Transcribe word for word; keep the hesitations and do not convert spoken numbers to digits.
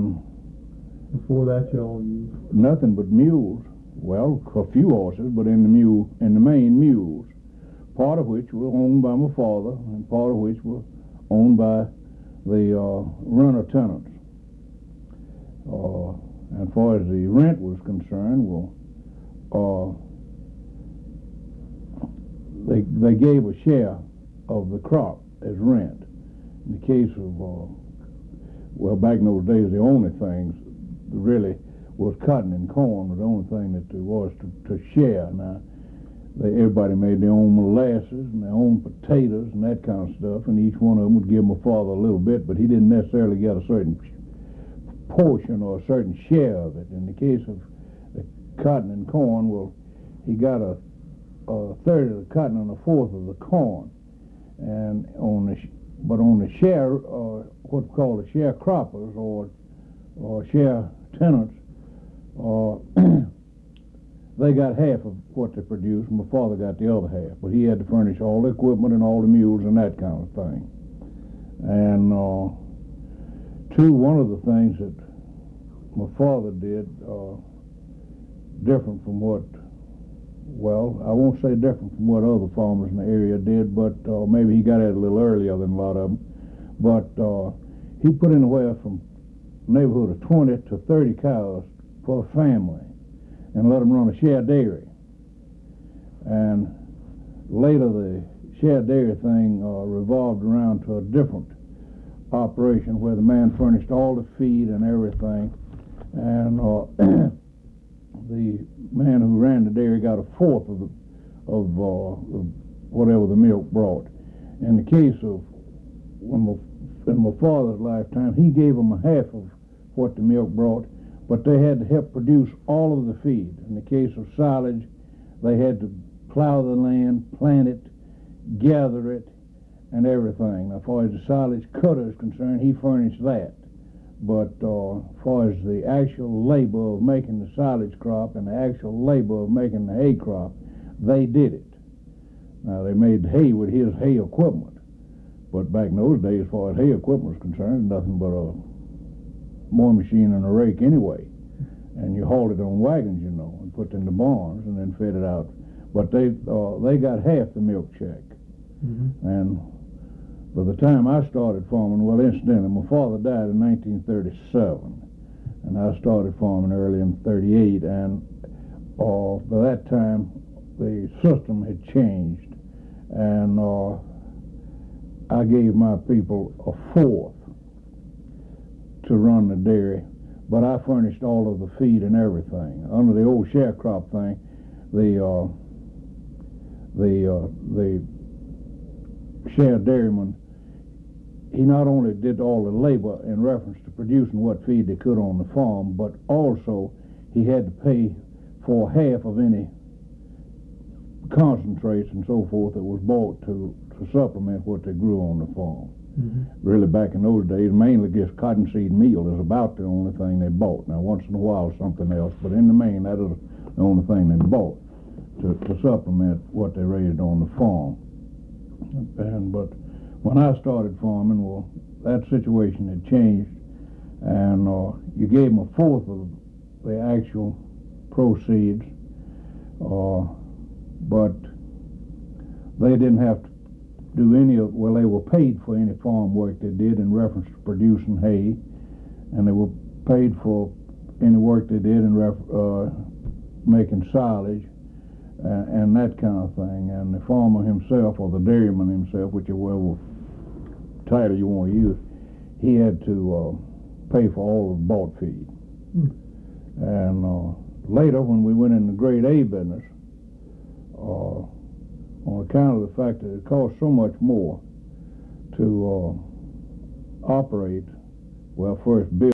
And before that, y'all used nothing but mules. Well, a few horses, but in the mule, in the main mules. Part of which were owned by my father, and part of which were owned by the uh, renter tenants. Uh, and as far as the rent was concerned, well, uh, they they gave a share of the crop as rent. In the case of, uh, well, back in those days, the only things really was cotton and corn was the only thing that there was to, to share. Now, they, everybody made their own molasses and their own potatoes and that kind of stuff, and each one of them would give my father a little bit, but he didn't necessarily get a certain portion or a certain share of it. In the case of the cotton and corn, well, he got a, a third of the cotton and a fourth of the corn. And on the, but on the share, uh, what's called the sharecroppers or or share tenants, uh, they got half of what they produced, and my father got the other half. But he had to furnish all the equipment and all the mules and that kind of thing. And uh, two, one of the things that my father did, uh, different from what, well, I won't say different from what other farmers in the area did, but uh, maybe he got at it a little earlier than a lot of them. But uh, he put anywhere from neighborhood of twenty to thirty cows for a family and let them run a share dairy. And later the share dairy thing uh, revolved around to a different operation where the man furnished all the feed and everything, and uh, the man who ran the dairy got a fourth of the, of, uh, of whatever the milk brought. In the case of when my, in my father's lifetime, he gave them a half of what the milk brought, but they had to help produce all of the feed. In the case of silage, they had to plow the land, plant it, gather it, and everything. Now, as far as the silage cutter is concerned, he furnished that. But uh, as far as the actual labor of making the silage crop and the actual labor of making the hay crop, they did it. Now, they made hay with his hay equipment. But back in those days, as far as hay equipment was concerned, nothing but a mowing machine and a rake anyway. And you hauled it on wagons, you know, and put it in the barns and then fed it out. But they uh, they got half the milk check. Mm-hmm. And by the time I started farming, well, incidentally, my father died in nineteen thirty-seven, and I started farming early in thirty-eight, and uh, by that time, the system had changed, and uh, I gave my people a fourth to run the dairy, but I furnished all of the feed and everything. Under the old sharecrop thing, the uh, the uh, the share dairyman, he not only did all the labor in reference to producing what feed they could on the farm, but also he had to pay for half of any concentrates and so forth that was bought to, to supplement what they grew on the farm. Mm-hmm. Really, back in those days, mainly just cottonseed meal is about the only thing they bought. Now, once in a while, something else, but in the main, that is the only thing they bought to, to supplement what they raised on the farm. And but when I started farming, well, that situation had changed, and uh, you gave them a fourth of the actual proceeds, uh, but they didn't have to do any of, well, they were paid for any farm work they did in reference to producing hay, and they were paid for any work they did in ref, uh, making silage, and, and that kind of thing. And the farmer himself, or the dairyman himself, whichever title you want to use, he had to uh, pay for all of the bought feed. Mm. And uh, later, when we went in the grade A business, uh, on account of the fact that it cost so much more to uh, operate, well, first build